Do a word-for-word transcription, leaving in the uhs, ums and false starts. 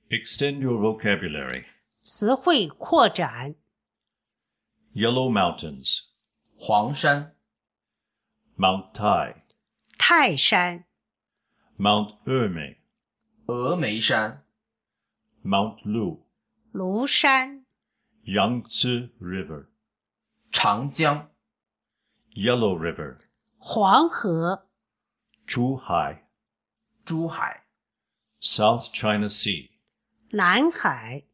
Extend your vocabulary. 词汇扩展。 Yellow Mountains. 黄山、 Mount Tai. 泰山、 Mount Ermey. 峨眉山、 Mount Lu. 庐山、 Yangtze River. 长江、 Yellow River. 黄河、 Zhuhai. 珠海、 South China Sea. 南海、